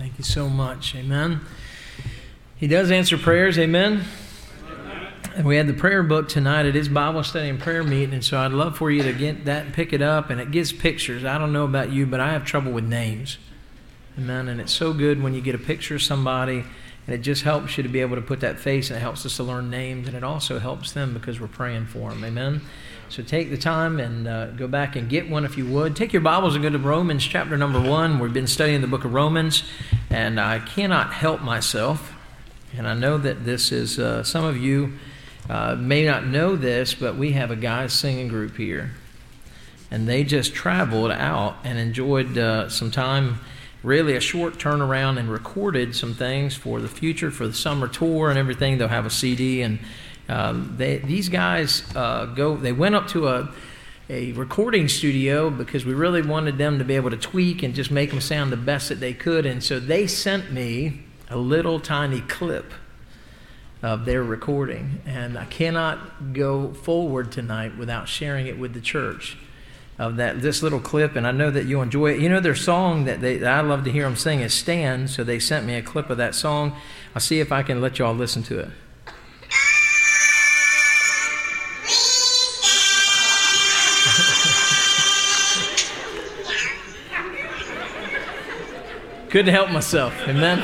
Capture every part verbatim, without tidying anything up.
Thank you so much. Amen. He does answer prayers. Amen. And we had the prayer book tonight. It is Bible study and prayer meeting, and so I'd love for you to get that and pick it up. And it gives pictures. I don't know about you, but I have trouble with names. Amen. And it's so good when you get a picture of somebody, and it just helps you to be able to put that face, and it helps us to learn names, and it also helps them because we're praying for them. Amen. So take the time and uh, go back and get one if you would. Take your Bibles and go to Romans chapter number one. We've been studying the book of Romans, and I cannot help myself. And I know that this is, uh, some of you uh, may not know this, but we have a guys singing group here. And they just traveled out and enjoyed uh, some time, really a short turnaround, and recorded some things for the future, for the summer tour and everything. They'll have a C D, and Um, they, these guys uh, go. They went up to a, a recording studio because we really wanted them to be able to tweak and just make them sound the best that they could. And so they sent me a little tiny clip of their recording. And I cannot go forward tonight without sharing it with the church of that this little clip. And I know that you'll enjoy it. You know, their song that, they, that I love to hear them sing is Stand. So they sent me a clip of that song. I'll see if I can let you all listen to it. Couldn't help myself, amen.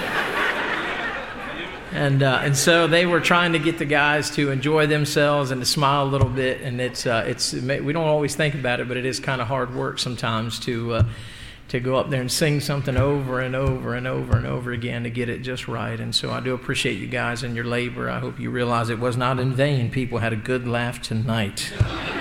And uh, and so they were trying to get the guys to enjoy themselves and to smile a little bit. And it's uh, it's we don't always think about it, but it is kind of hard work sometimes to uh, to go up there and sing something over and over and over and over again to get it just right. And so I do appreciate you guys and your labor. I hope you realize it was not in vain. People had a good laugh tonight.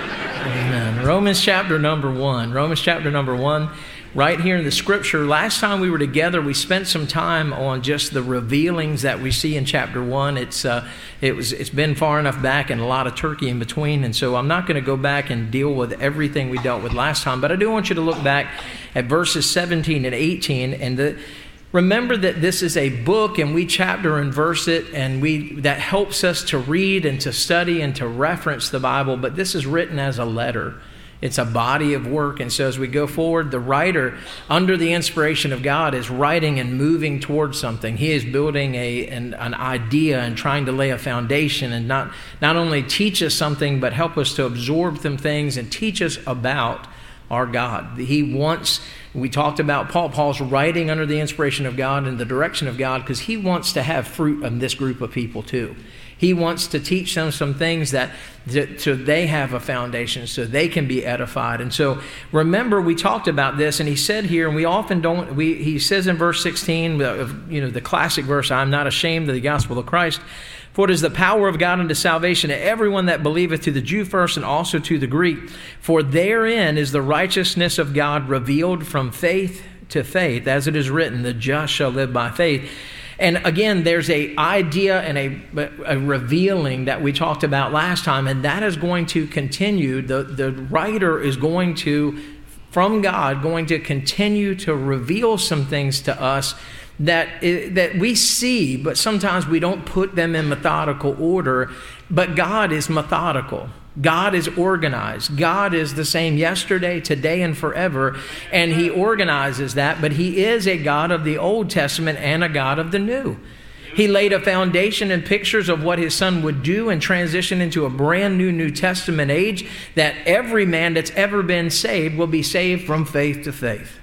Amen. Romans chapter number one. Romans chapter number one. Right here in the scripture, last time we were together, we spent some time on just the revealings that we see in chapter one. It's uh, it was it's been far enough back and a lot of turkey in between, and so I'm not going to go back and deal with everything we dealt with last time. But I do want you to look back at verses seventeen and eighteen, and the, remember that this is a book, and we chapter and verse it, and we that helps us to read and to study and to reference the Bible. But this is written as a letter. It's a body of work. And so as we go forward, the writer, under the inspiration of God, is writing and moving towards something. He is building a an, an idea and trying to lay a foundation and not, not only teach us something, but help us to absorb some things and teach us about our God. He wants, we talked about Paul. Paul's writing under the inspiration of God and the direction of God because he wants to have fruit in this group of people too. He wants to teach them some things that, that so they have a foundation, so they can be edified. And so remember, we talked about this, and he said here, and we often don't, we he says in verse sixteen, you know, the classic verse, I'm not ashamed of the gospel of Christ, for it is the power of God unto salvation to everyone that believeth, to the Jew first and also to the Greek. For therein is the righteousness of God revealed from faith to faith, as it is written, the just shall live by faith. And again, there's a idea and a, a revealing that we talked about last time, and that is going to continue. The, the writer is going to, from God, going to continue to reveal some things to us that, that we see, but sometimes we don't put them in methodical order. But God is methodical. God is organized. God is the same yesterday, today, and forever. And he organizes that, but he is a God of the Old Testament and a God of the New. He laid a foundation and pictures of what his son would do and transition into a brand new New Testament age that every man that's ever been saved will be saved from faith to faith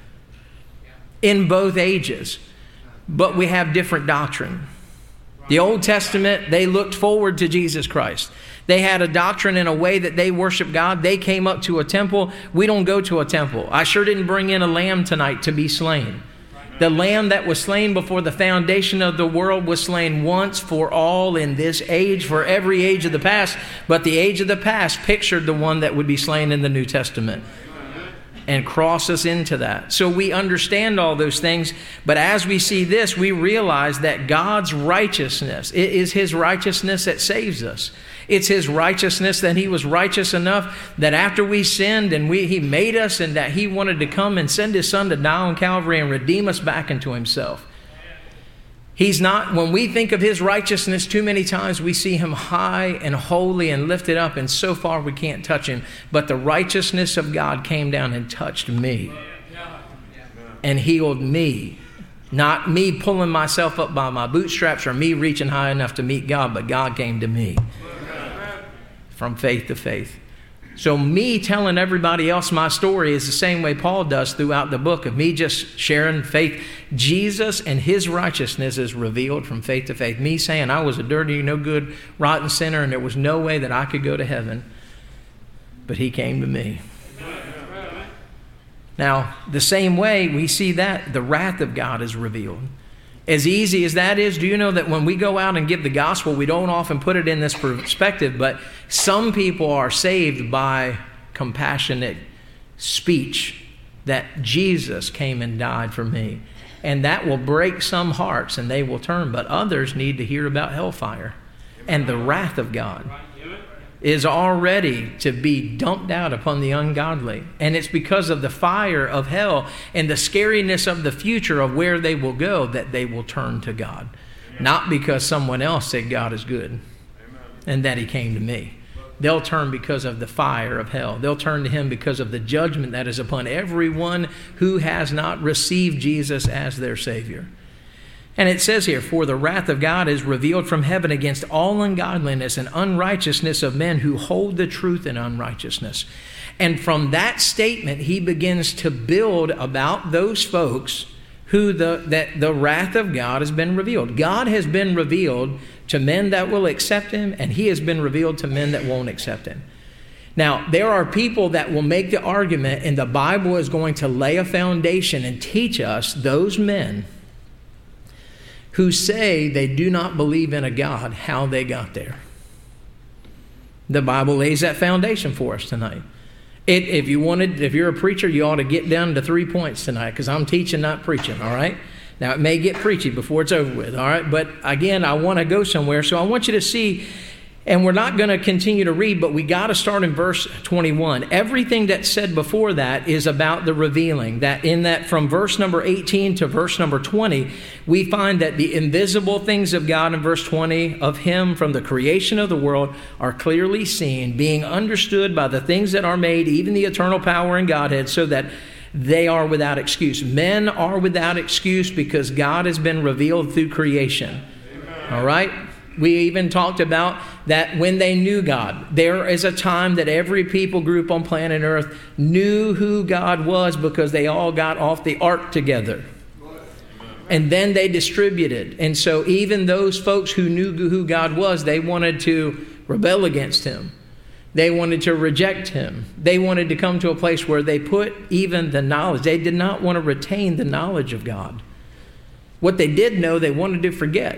in both ages. But we have different doctrine. The Old Testament, they looked forward to Jesus Christ. They had a doctrine in a way that they worship God. They came up to a temple. We don't go to a temple. I sure didn't bring in a lamb tonight to be slain. The lamb that was slain before the foundation of the world was slain once for all in this age, for every age of the past. But the age of the past pictured the one that would be slain in the New Testament and cross us into that. So we understand all those things, but as we see this, we realize that God's righteousness, it is his righteousness that saves us. It's his righteousness that he was righteous enough that after we sinned and we he made us, and that he wanted to come and send his son to die on Calvary and redeem us back into himself. He's not, when we think of his righteousness, too many times we see him high and holy and lifted up, and so far we can't touch him. But the righteousness of God came down and touched me and healed me Not me pulling myself up by my bootstraps or me reaching high enough to meet God, but God came to me from faith to faith. So me telling everybody else my story is the same way Paul does throughout the book, of me just sharing faith. Jesus and his righteousness is revealed from faith to faith. Me saying I was a dirty, no good, rotten sinner, and there was no way that I could go to heaven, but he came to me. Now, the same way we see that the wrath of God is revealed. As easy as that is, do you know that when we go out and give the gospel, we don't often put it in this perspective, but some people are saved by compassionate speech that Jesus came and died for me. And that will break some hearts and they will turn, but others need to hear about hellfire and the wrath of God is already to be dumped out upon the ungodly. And it's because of the fire of hell and the scariness of the future of where they will go that they will turn to God. Amen. Not because someone else said God is good. Amen. And that he came to me. They'll turn because of the fire of hell. They'll turn to him because of the judgment that is upon everyone who has not received Jesus as their Savior. And it says here, for the wrath of God is revealed from heaven against all ungodliness and unrighteousness of men who hold the truth in unrighteousness. And from that statement, he begins to build about those folks who the that the wrath of God has been revealed. God has been revealed to men that will accept him, and he has been revealed to men that won't accept him. Now, there are people that will make the argument, and the Bible is going to lay a foundation and teach us, those men who say they do not believe in a God, how they got there. The Bible lays that foundation for us tonight. It, if you wanted, if you're a preacher, you ought to get down to three points tonight, because I'm teaching, not preaching, all right? Now, it may get preachy before it's over with, all right? But again, I want to go somewhere, so I want you to see, and we're not going to continue to read, but we got to start in verse twenty-one. Everything that's said before that is about the revealing. That in that from verse number eighteen to verse number twenty, we find that the invisible things of God in verse twenty of him from the creation of the world are clearly seen, being understood by the things that are made, even the eternal power in Godhead, so that they are without excuse. Men are without excuse because God has been revealed through creation. Amen. All right? We even talked about that when they knew God. There is a time that every people group on planet Earth knew who God was because they all got off the ark together. And then they distributed. And so even those folks who knew who God was, they wanted to rebel against him. They wanted to reject him. They wanted to come to a place where they put even the knowledge. They did not want to retain the knowledge of God. What they did know, they wanted to forget.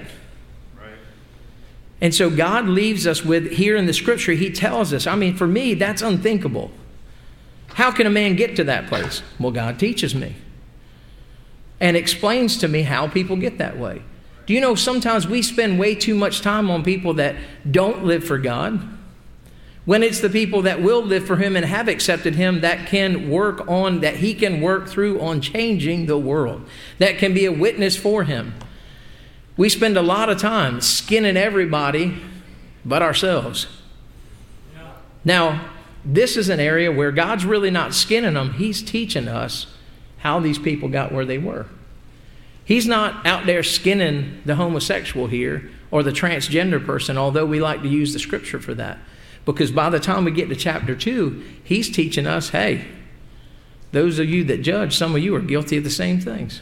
And so God leaves us with, here in the scripture, he tells us, I mean, for me, that's unthinkable. How can a man get to that place? Well, God teaches me and explains to me how people get that way. Do you know sometimes we spend way too much time on people that don't live for God, when it's the people that will live for him and have accepted him that can work on, that he can work through on changing the world, that can be a witness for him. We spend a lot of time skinning everybody but ourselves. Yeah. Now, this is an area where God's really not skinning them. He's teaching us how these people got where they were. He's not out there skinning the homosexual here or the transgender person, although we like to use the scripture for that. Because by the time we get to chapter two, he's teaching us, hey, those of you that judge, some of you are guilty of the same things.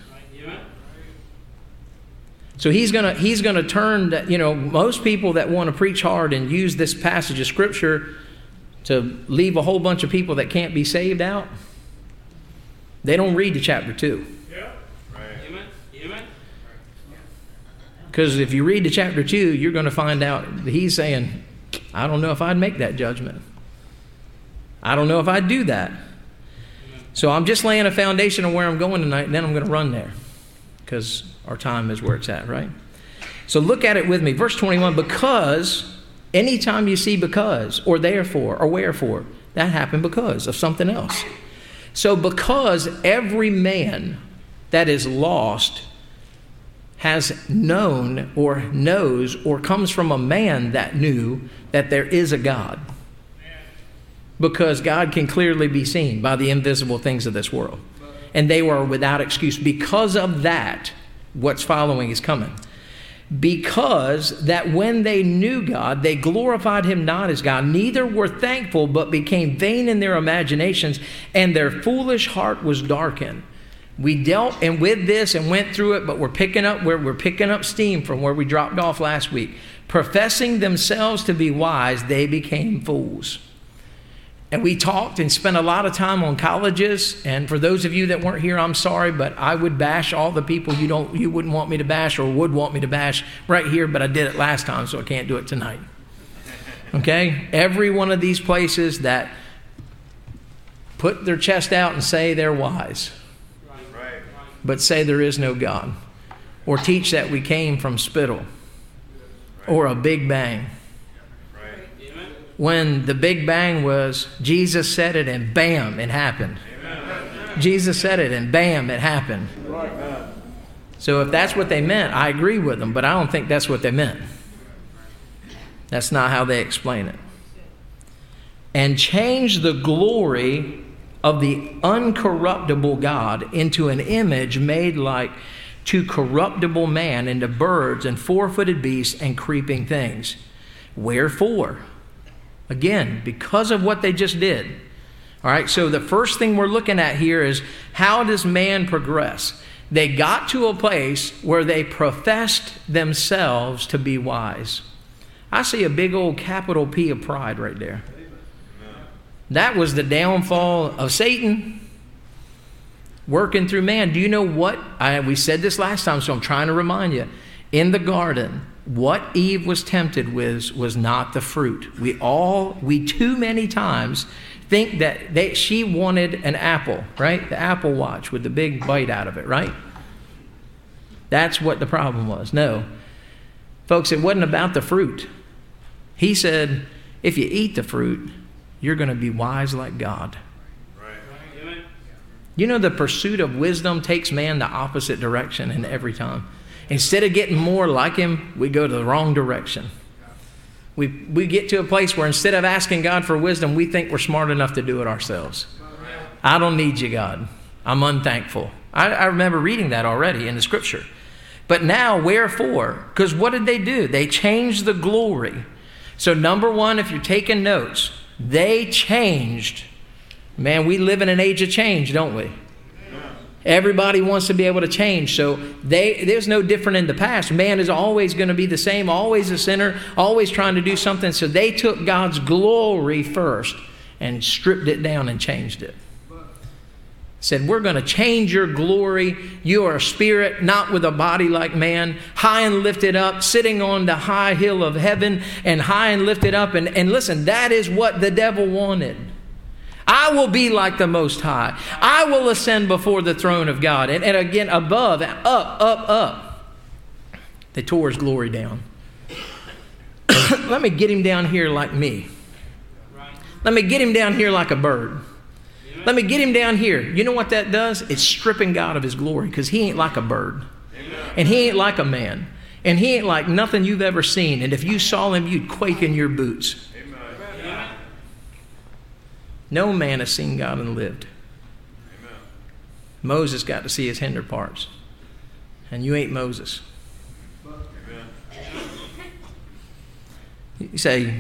So he's going to he's going to turn, that, you know, most people that want to preach hard and use this passage of scripture to leave a whole bunch of people that can't be saved out, they don't read to chapter two. Yeah. Right. Amen. Because if you read to chapter two, you're going to find out that he's saying, I don't know if I'd make that judgment. I don't know if I'd do that. So I'm just laying a foundation of where I'm going tonight, and then I'm going to run there. Because our time is where it's at, right? So look at it with me. Verse twenty-one, because, anytime you see because, or therefore, or wherefore, that happened because of something else. So because every man that is lost has known or knows or comes from a man that knew that there is a God. Because God can clearly be seen by the invisible things of this world. And they were without excuse. Because of that, what's following is coming. Because that when they knew God, they glorified him not as God, neither were thankful, but became vain in their imaginations, and their foolish heart was darkened. We dealt and with this and went through it, but we're picking up where we're picking up steam from where we dropped off last week. Professing themselves to be wise, they became fools. And we talked and spent a lot of time on colleges. And for those of you that weren't here, I'm sorry, but I would bash all the people you don't, you wouldn't want me to bash or would want me to bash right here. But I did it last time, so I can't do it tonight. Okay? Every one of these places that put their chest out and say they're wise, but say there is no God, or teach that we came from spittle, or a big bang. When the big bang was, Jesus said it and bam, it happened. Amen. Jesus said it and bam, it happened. Right. So if that's what they meant, I agree with them, but I don't think that's what they meant. That's not how they explain it. And change the glory of the uncorruptible God into an image made like to corruptible man, into birds and four-footed beasts and creeping things. Wherefore? Again, because of what they just did. All right, so the first thing we're looking at here is, how does man progress? They got to a place where they professed themselves to be wise. I see a big old capital P of pride right there. That was the downfall of Satan working through man. Do you know what? I, we said this last time, so I'm trying to remind you. In the garden, what Eve was tempted with was not the fruit. We all, we too many times think that they, she wanted an apple, right? The Apple Watch with the big bite out of it, right? That's what the problem was. No. Folks, it wasn't about the fruit. He said, if you eat the fruit, you're going to be wise like God. Right. You know, the pursuit of wisdom takes man the opposite direction in every time. Instead of getting more like him, we go to the wrong direction. We we get to a place where instead of asking God for wisdom, we think we're smart enough to do it ourselves. I don't need you, God. I'm unthankful. I, I remember reading that already in the scripture. But now, wherefore? Because what did they do? They changed the glory. So number one, if you're taking notes, they changed. Man, we live in an age of change, don't we? Everybody wants to be able to change. So they, there's no different in the past. Man is always going to be the same, always a sinner, always trying to do something. So they took God's glory first and stripped it down and changed it. Said, we're going to change your glory. You are a spirit, not with a body like man, high and lifted up, sitting on the high hill of heaven and high and lifted up. And, and listen, that is what the devil wanted. I will be like the Most High. I will ascend before the throne of God. And, and again, above, up, up, up. They tore his glory down. Let me get him down here like me. Let me get him down here like a bird. Let me get him down here. You know what that does? It's stripping God of his glory, because he ain't like a bird. And he ain't like a man. And he ain't like nothing you've ever seen. And if you saw him, you'd quake in your boots. No man has seen God and lived. Amen. Moses got to see his hinder parts. And you ain't Moses. Amen. You say,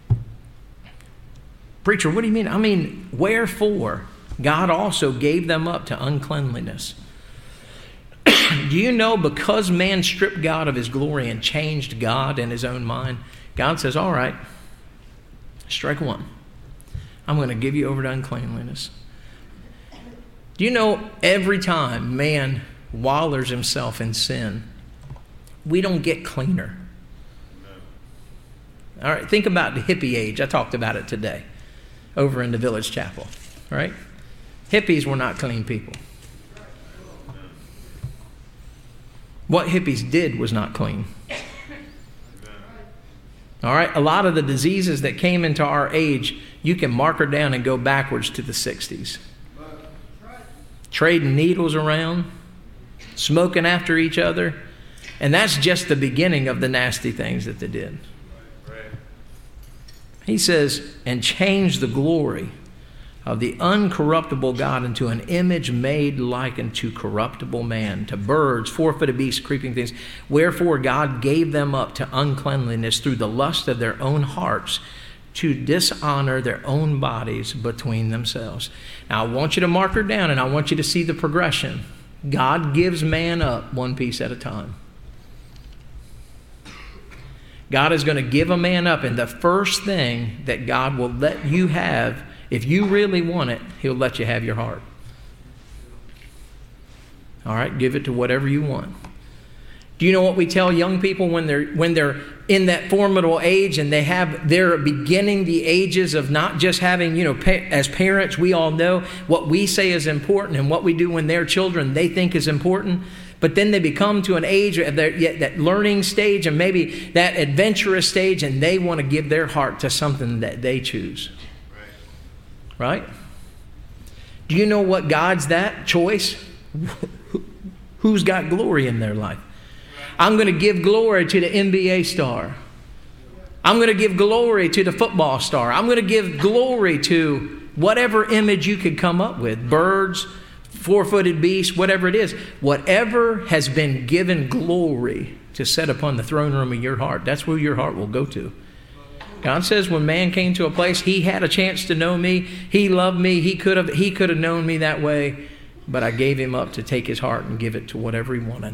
preacher, what do you mean? I mean, wherefore God also gave them up to uncleanliness. Do you know, because man stripped God of his glory and changed God in his own mind, God says, all right, strike one. I'm going to give you over to uncleanliness. Do you know, every time man wallers himself in sin, we don't get cleaner. All right, think about the hippie age. I talked about it today over in the Village Chapel. All right? Hippies were not clean people. What hippies did was not clean. All right, a lot of the diseases that came into our age, you can mark her down and go backwards to the sixties. Trading needles around, smoking after each other, and that's just the beginning of the nasty things that they did. He says, and change the glory of the uncorruptible God into an image made like unto corruptible man, to birds, four-footed beasts, creeping things. Wherefore God gave them up to uncleanliness through the lust of their own hearts, to dishonor their own bodies between themselves. Now I want you to mark her down, and I want you to see the progression. God gives man up one piece at a time. God is going to give a man up, and the first thing that God will let you have, if you really want it, He'll let you have your heart. All right, give it to whatever you want. Do you know what we tell young people when they're when they're in that formidable age and they have they're beginning the ages of not just having, you know, pa- as parents, we all know what we say is important and what we do when they're children they think is important. But then they become to an age of their, that learning stage and maybe that adventurous stage, and they want to give their heart to something that they choose. Right? Do you know what God's that choice? Who's got glory in their life? I'm going to give glory to the N B A star. I'm going to give glory to the football star. I'm going to give glory to whatever image you could come up with. Birds, four-footed beasts, whatever it is. Whatever has been given glory to set upon the throne room of your heart, that's where your heart will go to. God says when man came to a place, he had a chance to know me. He loved me. He could have, he could have known me that way, but I gave him up to take his heart and give it to whatever he wanted.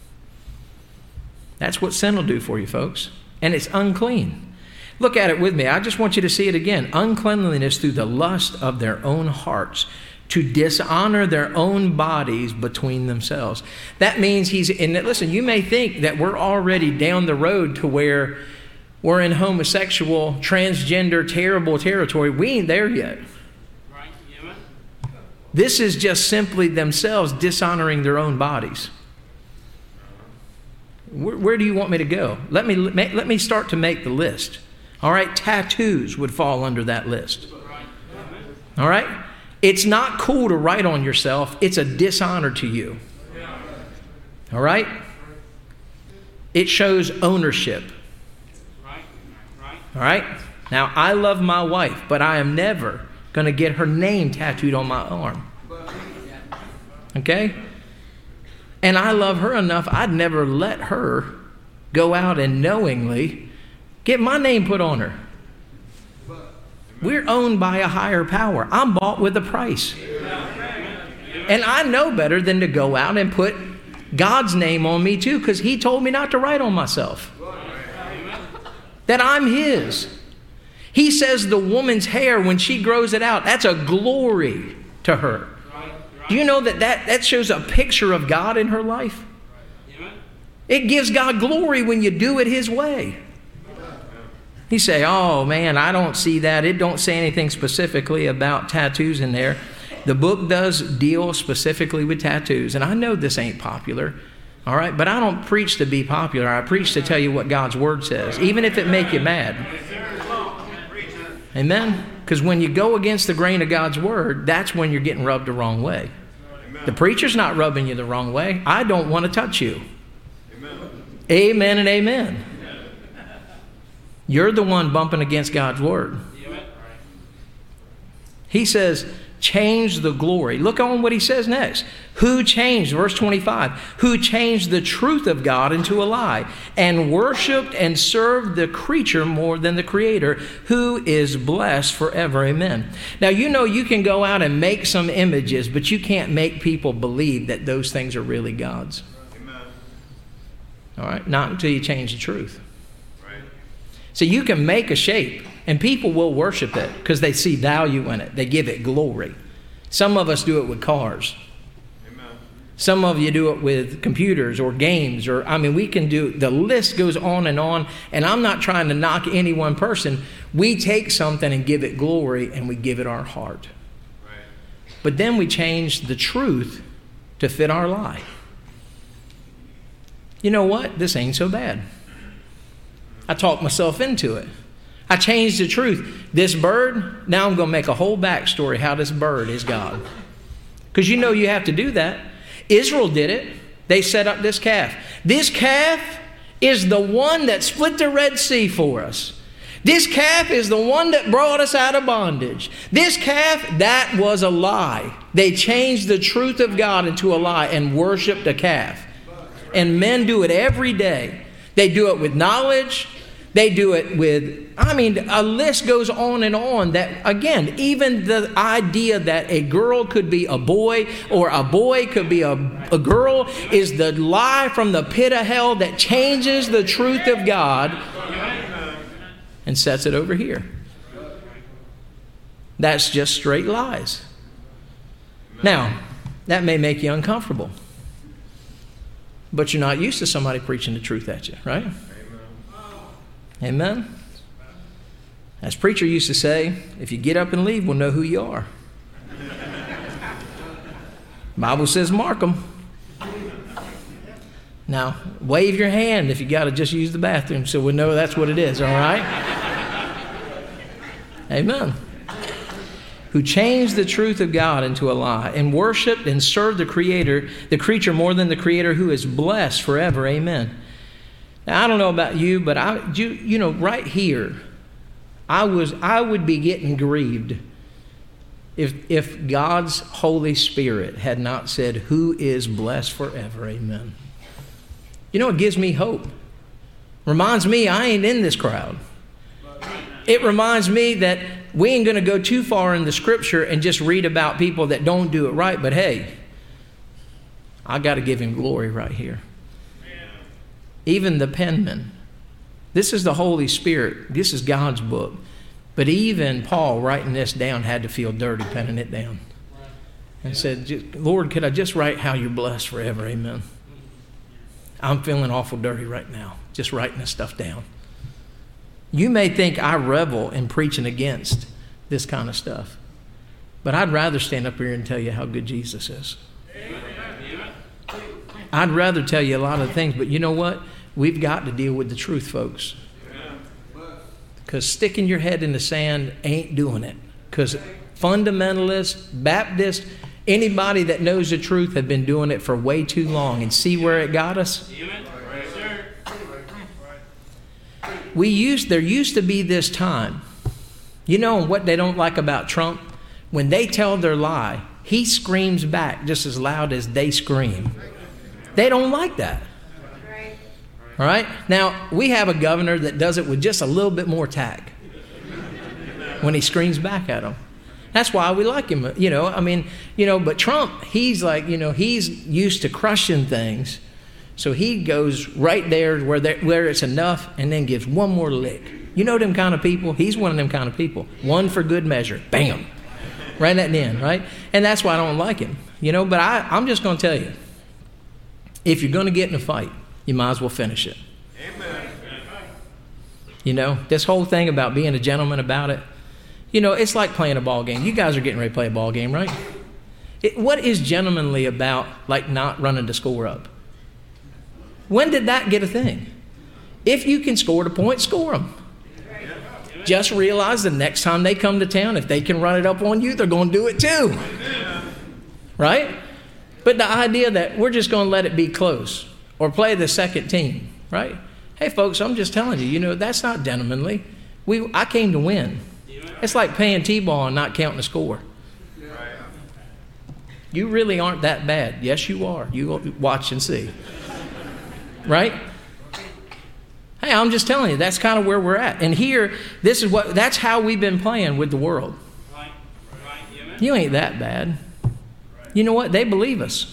That's what sin will do for you, folks. And it's unclean. Look at it with me. I just want you to see it again. Uncleanliness through the lust of their own hearts, to dishonor their own bodies between themselves. That means he's, and listen, you may think that we're already down the road to where we're in homosexual, transgender, terrible territory. We ain't there yet. Right. Yeah. This is just simply themselves dishonoring their own bodies. Where, where do you want me to go? Let me let me start to make the list. All right, tattoos would fall under that list. All right? It's not cool to write on yourself. It's a dishonor to you. All right? It shows ownership. All right? Now, I love my wife, but I am never going to get her name tattooed on my arm. Okay? And I love her enough, I'd never let her go out and knowingly get my name put on her. We're owned by a higher power. I'm bought with a price. And I know better than to go out and put God's name on me too, because He told me not to write on myself. That I'm His. He says the woman's hair, when she grows it out, that's a glory to her. Do you know that that, that shows a picture of God in her life? It gives God glory when you do it His way. You say, oh man, I don't see that. It don't say anything specifically about tattoos in there. The book does deal specifically with tattoos. And I know this ain't popular. All right, but I don't preach to be popular. I preach to tell you what God's Word says, even if it make you mad. Amen? Because when you go against the grain of God's Word, that's when you're getting rubbed the wrong way. The preacher's not rubbing you the wrong way. I don't want to touch you. Amen, amen and amen. You're the one bumping against God's Word. He says, change the glory. Look on what he says next. Who changed, verse twenty-five, who changed the truth of God into a lie and worshiped and served the creature more than the Creator, who is blessed forever. Amen. Now, you know you can go out and make some images, but you can't make people believe that those things are really God's. Amen. All right? Not until you change the truth. Right. So you can make a shape, and people will worship it because they see value in it. They give it glory. Some of us do it with cars. Some of you do it with computers or games, or, I mean, we can do, the list goes on and on, and I'm not trying to knock any one person. We take something and give it glory, and we give it our heart. Right. But then we change the truth to fit our lie. You know what? This ain't so bad. I talked myself into it. I changed the truth. This bird, now I'm going to make a whole backstory how this bird is God. Because you know you have to do that. Israel did it. They set up this calf. This calf is the one that split the Red Sea for us. This calf is the one that brought us out of bondage. This calf, that was a lie. They changed the truth of God into a lie and worshiped a calf. And men do it every day. They do it with knowledge. They do it with, I mean, a list goes on and on that, again, even the idea that a girl could be a boy or a boy could be a, a girl is the lie from the pit of hell that changes the truth of God and sets it over here. That's just straight lies. Now, that may make you uncomfortable, but you're not used to somebody preaching the truth at you, right? Amen? As preacher used to say, if you get up and leave, we'll know who you are. Bible says mark them. Now, wave your hand if you got to just use the bathroom so we'll know that's what it is, all right? Amen. Who changed the truth of God into a lie and worshiped and served the Creator, the creature more than the Creator, who is blessed forever. Amen. Now, I don't know about you, but I, you, you know, right here, I was, I would be getting grieved if, if God's Holy Spirit had not said, "Who is blessed forever." Amen. You know, it gives me hope. Reminds me I ain't in this crowd. It reminds me that we ain't going to go too far in the Scripture and just read about people that don't do it right. But hey, I got to give Him glory right here. Even the penman. This is the Holy Spirit. This is God's book. But even Paul, writing this down, had to feel dirty penning it down. And said, "Lord, could I just write how you're blessed forever?" Amen. I'm feeling awful dirty right now, just writing this stuff down. You may think I revel in preaching against this kind of stuff. But I'd rather stand up here and tell you how good Jesus is. I'd rather tell you a lot of things, but you know what? We've got to deal with the truth, folks. Because sticking your head in the sand ain't doing it. Because fundamentalists, Baptists, anybody that knows the truth have been doing it for way too long. And see where it got us? We used, there used to be this time. You know what they don't like about Trump? When they tell their lie, he screams back just as loud as they scream. They don't like that. All right? Now, we have a governor that does it with just a little bit more tact when he screams back at them. That's why we like him. You know, I mean, you know, but Trump, he's like, you know, he's used to crushing things. So he goes right there where, where it's enough and then gives one more lick. You know them kind of people? He's one of them kind of people. One for good measure. Bam. Right at the end, right? And that's why I don't like him. You know, but I, I'm just going to tell you, if you're going to get in a fight, you might as well finish it. Amen. You know, this whole thing about being a gentleman about it, you know, it's like playing a ball game. You guys are getting ready to play a ball game, right? It, what is gentlemanly about, like, not running the score up? When did that get a thing? If you can score the point, score them. Just realize the next time they come to town, if they can run it up on you, they're going to do it too. Right? But the idea that we're just going to let it be close or play the second team, right? Hey, folks, I'm just telling you, you know, that's not gentlemanly. We, I came to win. It's like playing T-ball and not counting the score. You really aren't that bad. Yes, you are. You watch and see. Right? Hey, I'm just telling you, that's kind of where we're at. And here, this is what, that's how we've been playing with the world. You ain't that bad. You know what? They believe us.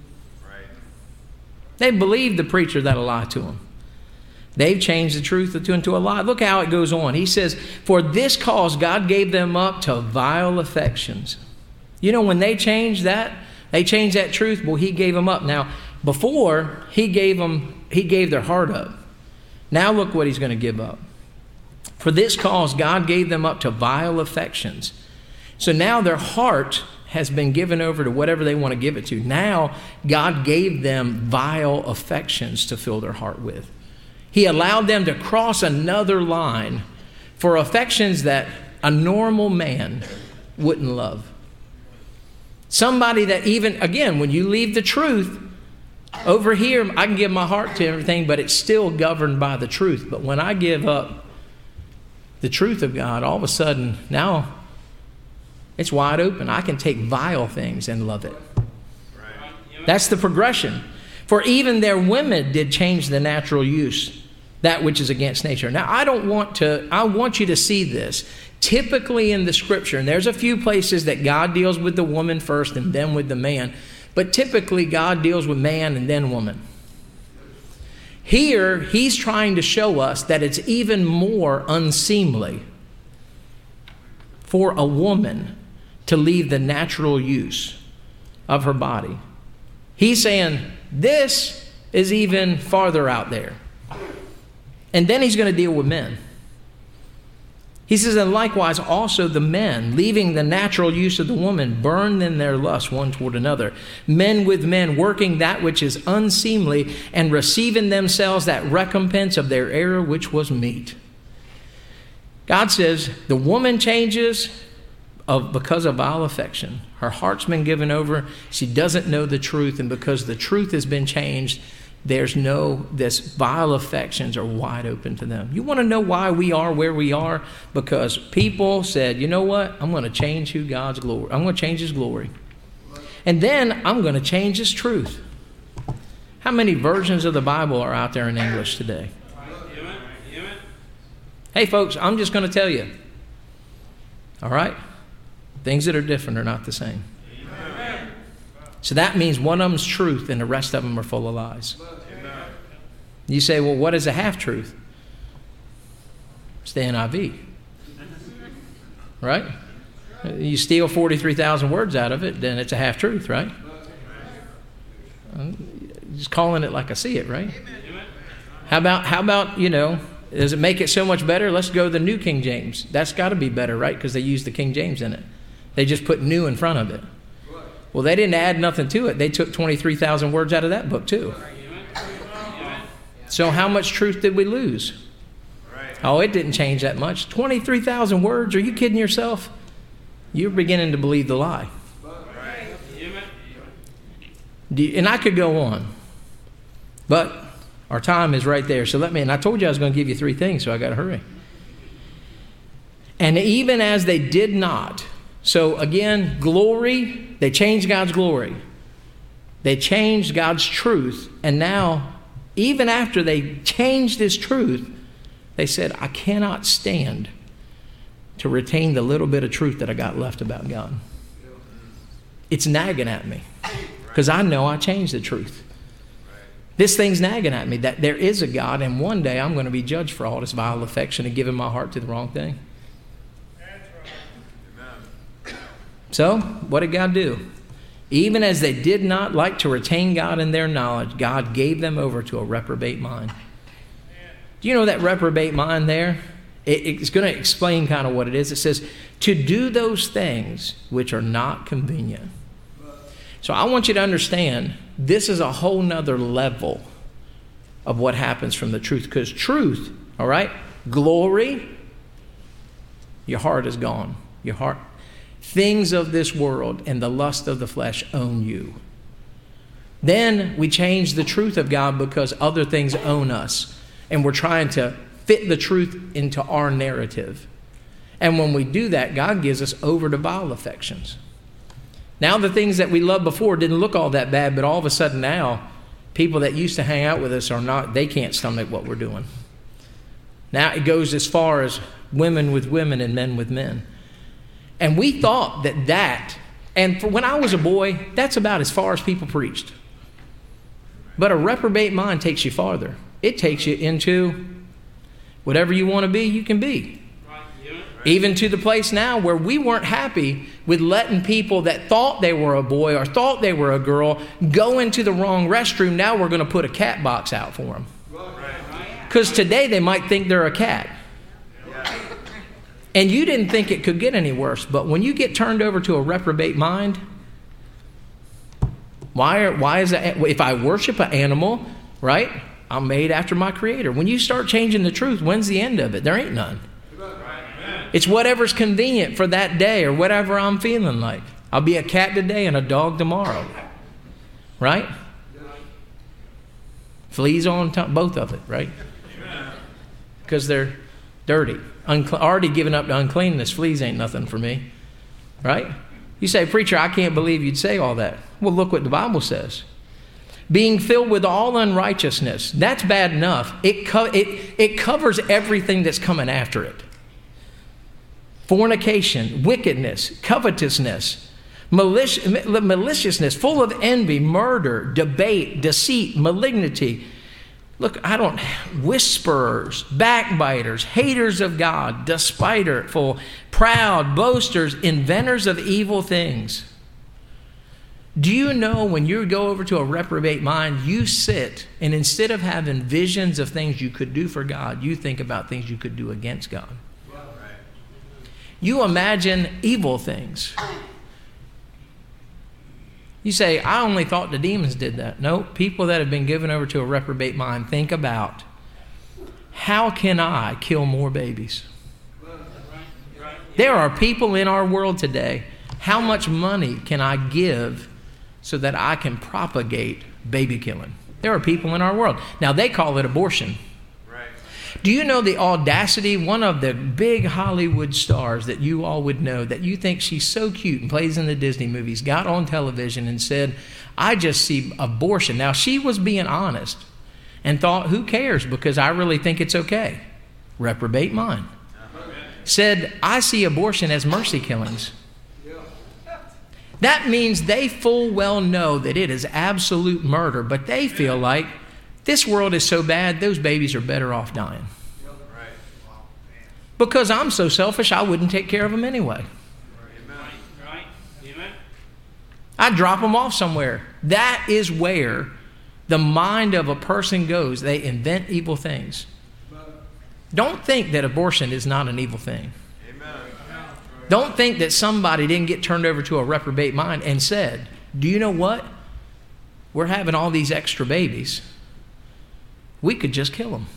They believe the preacher that'll lie to them. They've changed the truth into a lie. Look how it goes on. He says, "For this cause God gave them up to vile affections." You know, when they changed that, they changed that truth, well, he gave them up. Now, before, he gave them, he gave their heart up. Now look what he's going to give up. "For this cause God gave them up to vile affections." So now their heart has been given over to whatever they want to give it to. Now God gave them vile affections to fill their heart with. He allowed them to cross another line for affections that a normal man wouldn't love. Somebody that even, again, when you leave the truth, over here, I can give my heart to everything, but it's still governed by the truth. But when I give up the the truth of God, all of a sudden, now it's wide open. I can take vile things and love it. That's the progression. For even their women did change the natural use, that which is against nature. Now, I don't want to, I want you to see this. Typically in the scripture, and there's a few places that God deals with the woman first and then with the man, but typically God deals with man and then woman. Here, he's trying to show us that it's even more unseemly for a woman to leave the natural use of her body. He's saying this is even farther out there. And then he's going to deal with men. He says, and likewise also the men, leaving the natural use of the woman, burn in their lust one toward another. Men with men, working that which is unseemly, and receiving themselves that recompense of their error which was meet. God says the woman changes of because of vile affection. Her heart's been given over. She doesn't know the truth, and because the truth has been changed, there's no, this vile affections are wide open to them. You want to know why we are where we are? Because people said, you know what? I'm going to change who God's glory. I'm going to change his glory. And then I'm going to change his truth. How many versions of the Bible are out there in English today? Hey, folks, I'm just going to tell you. All right? Things that are different are not the same. So that means one of them's truth and the rest of them are full of lies. You say, well, what is a half-truth? It's the N I V. Right? You steal forty-three thousand words out of it, then it's a half-truth, right? Just calling it like I see it, right? How about, how about, you know, does it make it so much better? Let's go to the New King James. That's got to be better, right? Because they use the King James in it. They just put new in front of it. Well, they didn't add nothing to it. They took twenty-three thousand words out of that book, too. So how much truth did we lose? Oh, it didn't change that much. twenty-three thousand words? Are you kidding yourself? You're beginning to believe the lie. Do you, and I could go on. But our time is right there. So let me, and I told you I was going to give you three things, so I got to hurry. And even as they did not, so again, glory, they changed God's glory. They changed God's truth. And now, even after they changed his truth, they said, I cannot stand to retain the little bit of truth that I got left about God. It's nagging at me because I know I changed the truth. This thing's nagging at me that there is a God, and one day I'm going to be judged for all this vile affection and giving my heart to the wrong thing. So, what did God do? Even as they did not like to retain God in their knowledge, God gave them over to a reprobate mind. Do you know that reprobate mind there? It, it's going to explain kind of what it is. It says, to do those things which are not convenient. So I want you to understand, this is a whole nother level of what happens from the truth. Because truth, all right, glory, your heart is gone. Your heart. Things of this world and the lust of the flesh own you. Then we change the truth of God because other things own us. And we're trying to fit the truth into our narrative. And when we do that, God gives us over to vile affections. Now the things that we loved before didn't look all that bad, but all of a sudden now, people that used to hang out with us are not, they can't stomach what we're doing. Now it goes as far as women with women and men with men. And we thought that that, and for when I was a boy, that's about as far as people preached. But a reprobate mind takes you farther. It takes you into whatever you want to be, you can be. Even to the place now where we weren't happy with letting people that thought they were a boy or thought they were a girl go into the wrong restroom. Now we're going to put a cat box out for them. Because today they might think they're a cat. And you didn't think it could get any worse. But when you get turned over to a reprobate mind, why, are, why is that? If I worship an animal, right, I'm made after my Creator. When you start changing the truth, when's the end of it? There ain't none. It's whatever's convenient for that day or whatever I'm feeling like. I'll be a cat today and a dog tomorrow. Right? Fleas on top, both of it, right? Because they're dirty. Uncle- already given up to uncleanness. Fleas ain't nothing for me. Right? You say, preacher, I can't believe you'd say all that. Well, look what the Bible says. Being filled with all unrighteousness. That's bad enough. It, co- it, it covers everything that's coming after it. Fornication, wickedness, covetousness, malic- maliciousness, full of envy, murder, debate, deceit, malignity. Look, I don't, whisperers, backbiters, haters of God, despiteful, proud, boasters, inventors of evil things. Do you know when you go over to a reprobate mind, you sit and instead of having visions of things you could do for God, you think about things you could do against God. You imagine evil things. You say, I only thought the demons did that. No, people that have been given over to a reprobate mind think about, how can I kill more babies? There are people in our world today, how much money can I give so that I can propagate baby killing? There are people in our world. Now, they call it abortion. Do you know the audacity? One of the big Hollywood stars that you all would know, that you think she's so cute and plays in the Disney movies, got on television and said, I just see abortion. Now, she was being honest and thought, who cares? Because I really think it's okay. Reprobate mind. Said, I see abortion as mercy killings. That means they full well know that it is absolute murder, but they feel like this world is so bad, those babies are better off dying. Because I'm so selfish, I wouldn't take care of them anyway. I'd drop them off somewhere. That is where the mind of a person goes. They invent evil things. Don't think that abortion is not an evil thing. Don't think that somebody didn't get turned over to a reprobate mind and said, do you know what? We're having all these extra babies. We could just kill them.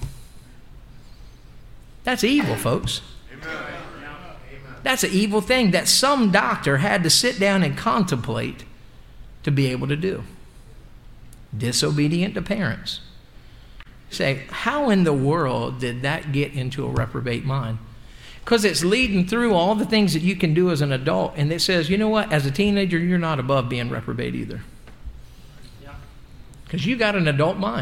That's evil, folks. That's an evil thing that some doctor had to sit down and contemplate to be able to do. Disobedient to parents. Say, how in the world did that get into a reprobate mind? Because it's leading through all the things that you can do as an adult, and it says, you know what, as a teenager, you're not above being reprobate either. Because you got an adult mind.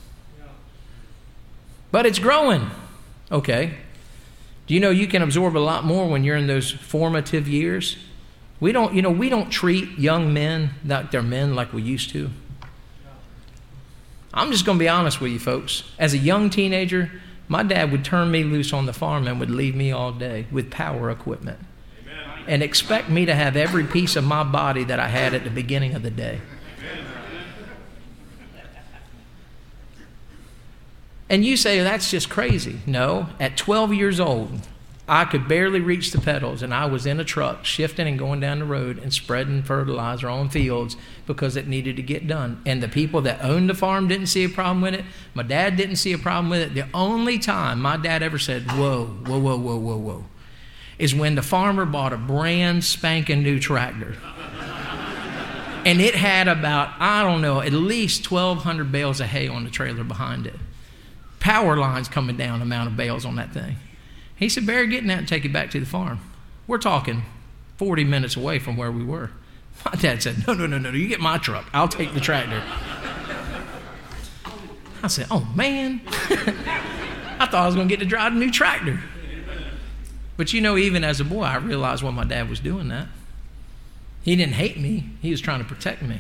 But it's growing. Okay. Do you know you can absorb a lot more when you're in those formative years? We don't, you know, we don't treat young men like they're men like we used to. I'm just going to be honest with you, folks. As a young teenager, my dad would turn me loose on the farm and would leave me all day with power equipment. Amen. And expect me to have every piece of my body that I had at the beginning of the day. And you say, that's just crazy. No, at twelve years old, I could barely reach the pedals, and I was in a truck shifting and going down the road and spreading fertilizer on fields because it needed to get done. And the people that owned the farm didn't see a problem with it. My dad didn't see a problem with it. The only time my dad ever said, whoa, whoa, whoa, whoa, whoa, whoa, is when the farmer bought a brand spanking new tractor. And it had about, I don't know, at least twelve hundred bales of hay on the trailer behind it. Power lines coming down, amount of bales on that thing. He said, Barry, get in that and take it back to the farm. We're talking forty minutes away from where we were. My dad said, no, no, no, no, you get my truck. I'll take the tractor. I said, oh, man. I thought I was going to get to drive a new tractor. But you know, even as a boy, I realized when my dad was doing that. He didn't hate me. He was trying to protect me.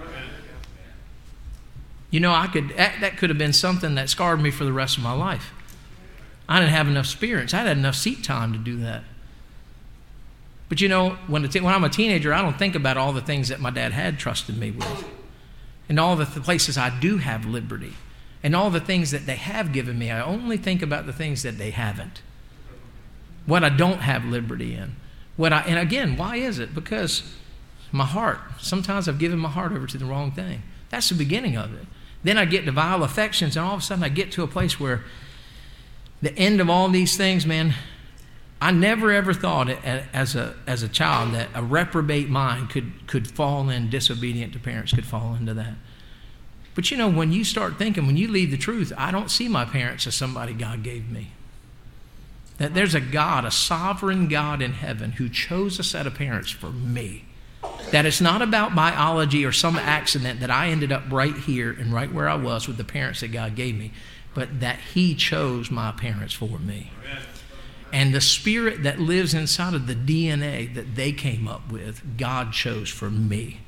You know, I could that, that could have been something that scarred me for the rest of my life. I didn't have enough experience. I had enough seat time to do that. But you know, when, when I'm a teenager, I don't think about all the things that my dad had trusted me with. And all the th- places I do have liberty. And all the things that they have given me. I only think about the things that they haven't. What I don't have liberty in. What I And again, why is it? Because my heart. Sometimes I've given my heart over to the wrong thing. That's the beginning of it. Then I get to vile affections, and all of a sudden I get to a place where the end of all these things, man, I never ever thought it, as a as a child that a reprobate mind could, could fall in, disobedient to parents could fall into that. But you know, when you start thinking, when you leave the truth, I don't see my parents as somebody God gave me. That there's a God, a sovereign God in heaven who chose a set of parents for me. That it's not about biology or some accident that I ended up right here and right where I was with the parents that God gave me, but that he chose my parents for me. Amen. And the spirit that lives inside of the D N A that they came up with, God chose for me.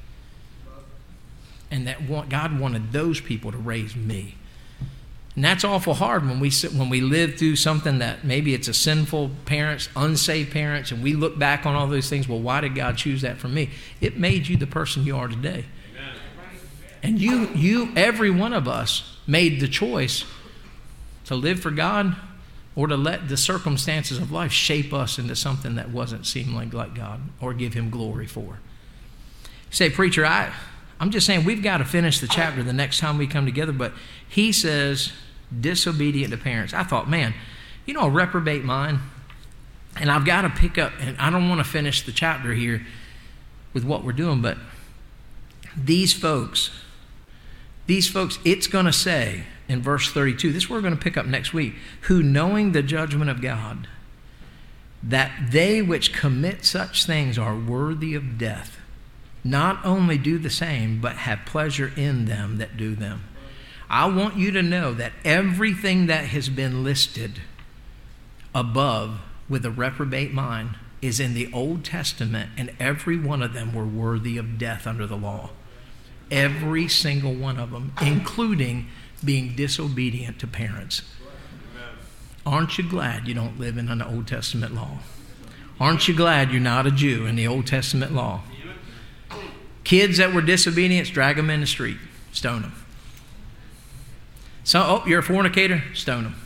And that God wanted those people to raise me. And that's awful hard when we sit, when we live through something that maybe it's a sinful parents, unsaved parents, and we look back on all those things. Well, why did God choose that for me? It made you the person you are today. Amen. And you, you, every one of us made the choice to live for God or to let the circumstances of life shape us into something that wasn't seem like, like God or give him glory for. You say, preacher, I... I'm just saying we've got to finish the chapter the next time we come together, but he says disobedient to parents. I thought, man, you know, a reprobate mind, and I've got to pick up, and I don't want to finish the chapter here with what we're doing, but these folks, these folks, it's going to say in verse thirty-two, this we're going to pick up next week, who knowing the judgment of God, that they which commit such things are worthy of death, not only do the same, but have pleasure in them that do them. I want you to know that everything that has been listed above with a reprobate mind is in the Old Testament, and every one of them were worthy of death under the law. Every single one of them, including being disobedient to parents. Aren't you glad you don't live in an Old Testament law? Aren't you glad you're not a Jew in the Old Testament law? Kids that were disobedient, drag them in the street, stone them. So, oh, you're a fornicator, stone them.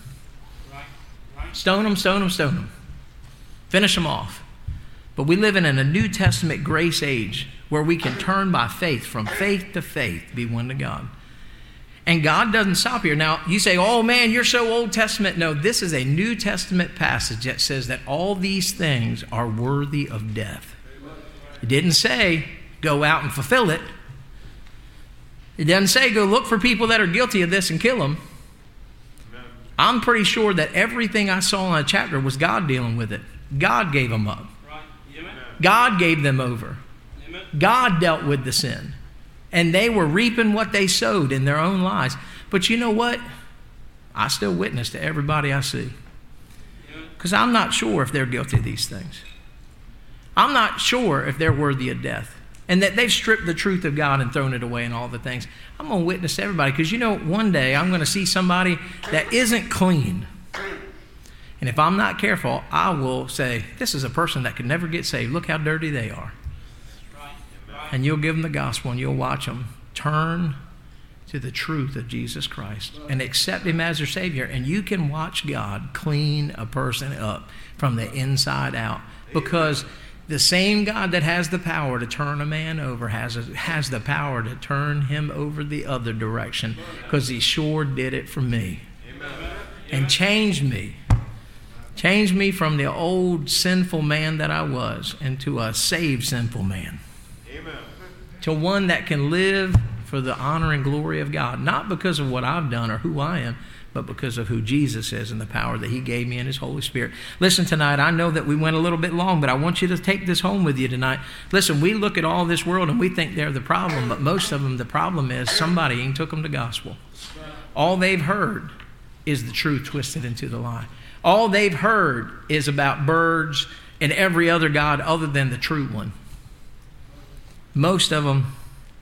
Stone them, stone them, stone them. Finish them off. But we live in a New Testament grace age where we can turn by faith, from faith to faith, be one to God. And God doesn't stop here. Now, you say, oh man, you're so Old Testament. No, this is a New Testament passage that says that all these things are worthy of death. It didn't say go out and fulfill it. It doesn't say go look for people that are guilty of this and kill them. Amen. I'm pretty sure that everything I saw in that chapter was God dealing with it. God gave them up. Right. God gave them over. Amen. God dealt with the sin. And they were reaping what they sowed in their own lives. But you know what? I still witness to everybody I see. Because I'm not sure if they're guilty of these things. I'm not sure if they're worthy of death. And that they've stripped the truth of God and thrown it away and all the things. I'm going to witness to everybody, because you know, one day I'm going to see somebody that isn't clean. And if I'm not careful, I will say, this is a person that could never get saved. Look how dirty they are. And you'll give them the gospel and you'll watch them turn to the truth of Jesus Christ and accept him as their Savior. And you can watch God clean a person up from the inside out, because the same God that has the power to turn a man over has, a, has the power to turn him over the other direction, because he sure did it for me. Amen. And changed me. Changed me from the old sinful man that I was into a saved sinful man. Amen. To one that can live for the honor and glory of God, not because of what I've done or who I am, but because of who Jesus is and the power that he gave me in his Holy Spirit. Listen, tonight, I know that we went a little bit long, but I want you to take this home with you tonight. Listen, we look at all this world and we think they're the problem, but most of them, the problem is somebody ain't took them to gospel. All they've heard is the truth twisted into the lie. All they've heard is about birds and every other god other than the true one. Most of them,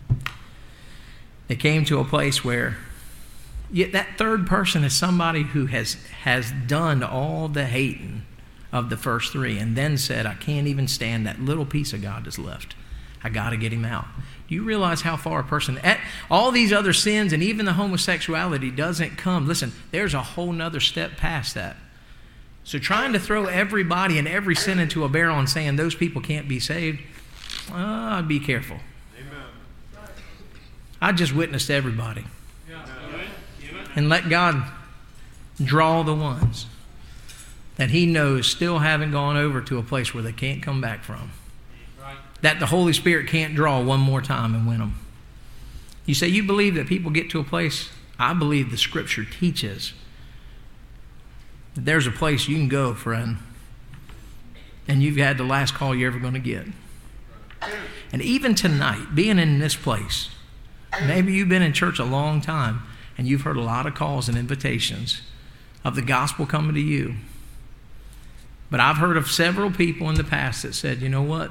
they came to a place where yet that third person is somebody who has, has done all the hating of the first three and then said, I can't even stand that little piece of God that's left. I got to get him out. Do you realize how far a person, at all these other sins and even the homosexuality doesn't come? Listen, there's a whole nother step past that. So trying to throw everybody and every sin into a barrel and saying those people can't be saved, uh, I'd be careful. Amen. I just witnessed everybody. And let God draw the ones that he knows still haven't gone over to a place where they can't come back from. Right. That the Holy Spirit can't draw one more time and win them. You say you believe that people get to a place? I believe the Scripture teaches There's a place you can go, friend, and you've had the last call you're ever going to get. And even tonight, being in this place, maybe you've been in church a long time and you've heard a lot of calls and invitations of the gospel coming to you. But I've heard of several people in the past that said, you know what?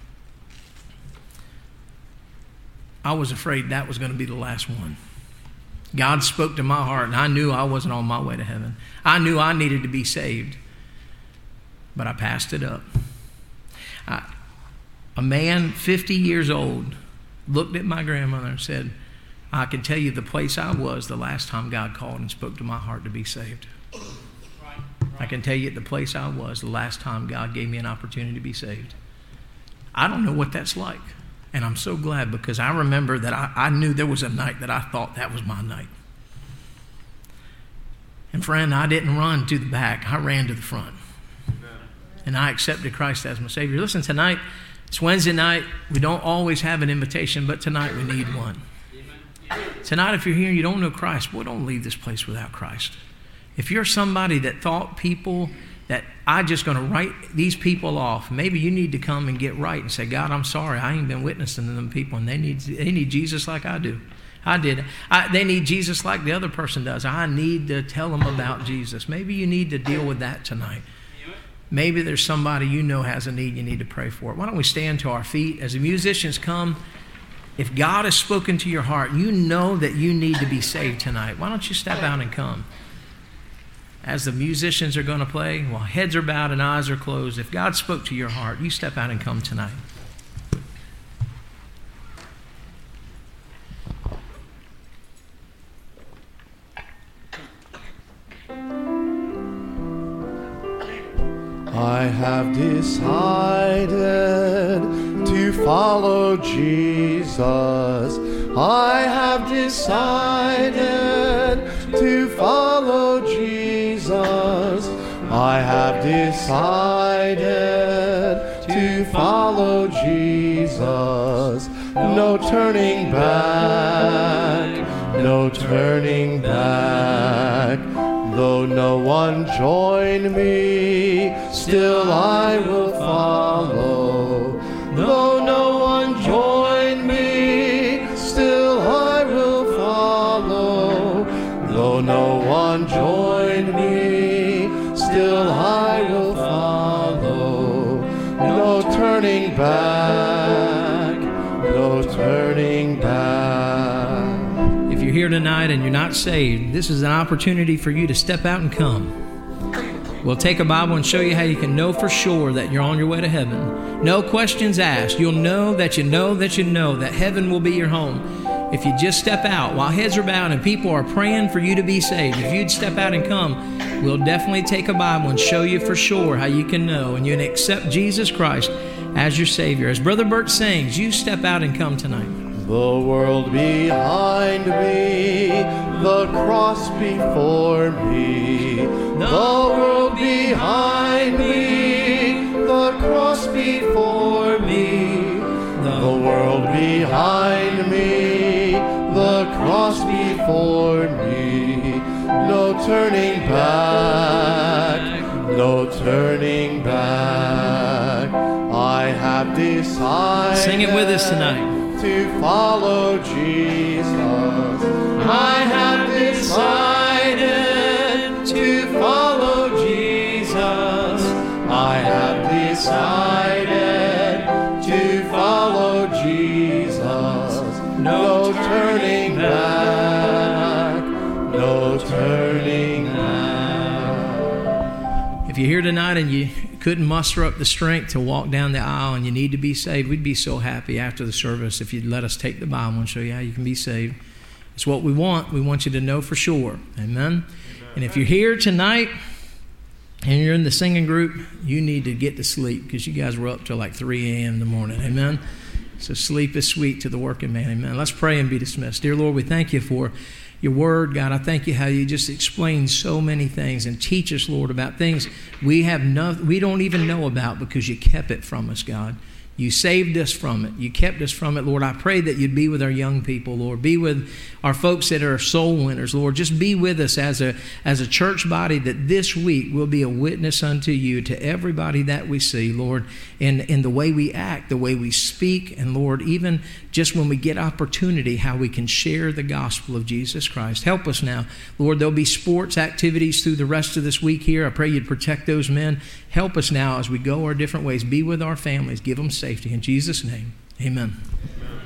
I was afraid that was going to be the last one. God spoke to my heart, and I knew I wasn't on my way to heaven. I knew I needed to be saved, but I passed it up. I, a man fifty years old looked at my grandmother and said, I can tell you the place I was the last time God called and spoke to my heart to be saved. I can tell you the place I was the last time God gave me an opportunity to be saved. I don't know what that's like. And I'm so glad, because I remember that I, I knew there was a night that I thought that was my night. And friend, I didn't run to the back. I ran to the front. And I accepted Christ as my Savior. Listen, tonight, it's Wednesday night. We don't always have an invitation, but tonight we need one. Tonight, if you're here and you don't know Christ, boy, don't leave this place without Christ. If you're somebody that thought people that I'm just going to write these people off, maybe you need to come and get right and say, God, I'm sorry. I ain't been witnessing to them people, and they need they need Jesus like I do. I did. I, they need Jesus like the other person does. I need to tell them about Jesus. Maybe you need to deal with that tonight. Maybe there's somebody you know has a need, you need to pray for it. Why don't we stand to our feet as the musicians come? If God has spoken to your heart, you know that you need to be saved tonight. Why don't you step out and come? As the musicians are going to play, while heads are bowed and eyes are closed, if God spoke to your heart, you step out and come tonight. I have decided to follow Jesus. I have decided to follow Jesus. I have decided to follow Jesus. No turning back, no turning back. Though no one join me, still I will follow. Though no one join me, still I will follow. Though no one join me, still I will follow. No turning back, no turning back. If you're here tonight and you're not saved, this is an opportunity for you to step out and come. We'll take a Bible and show you how you can know for sure that you're on your way to heaven. No questions asked. You'll know that you know that you know that heaven will be your home. If you just step out while heads are bowed and people are praying for you to be saved, if you'd step out and come, we'll definitely take a Bible and show you for sure how you can know and you can accept Jesus Christ as your Savior. As Brother Bert sings, you step out and come tonight. The world behind me, the cross before me. The world behind me, the cross before me. The world behind me, the cross before me. No turning back, no turning back. I have decided. Sing it with us tonight. To follow Jesus. I have decided to follow Jesus. I have decided to follow Jesus. No turning back, no turning back. If you're here tonight and you couldn't muster up the strength to walk down the aisle and you need to be saved, we'd be so happy after the service if you'd let us take the Bible and show you how you can be saved. It's what we want. We want you to know for sure. Amen? Amen. And if you're here tonight and you're in the singing group, you need to get to sleep because you guys were up till like three a.m. in the morning. Amen? So sleep is sweet to the working man. Amen. Let's pray and be dismissed. Dear Lord, we thank you for your word, God. I thank you how you just explain so many things and teach us, Lord, about things we have no, we don't even know about because you kept it from us, God. You saved us from it. You kept us from it, Lord. I pray that you'd be with our young people, Lord. Be with our folks that are soul winners, Lord. Just be with us as a, as a church body, that this week will be a witness unto you to everybody that we see, Lord, in, in the way we act, the way we speak, and Lord, even just when we get opportunity, how we can share the gospel of Jesus Christ. Help us now. Lord, there'll be sports activities through the rest of this week here. I pray you'd protect those men. Help us now as we go our different ways. Be with our families. Give them safety. In Jesus' name, amen.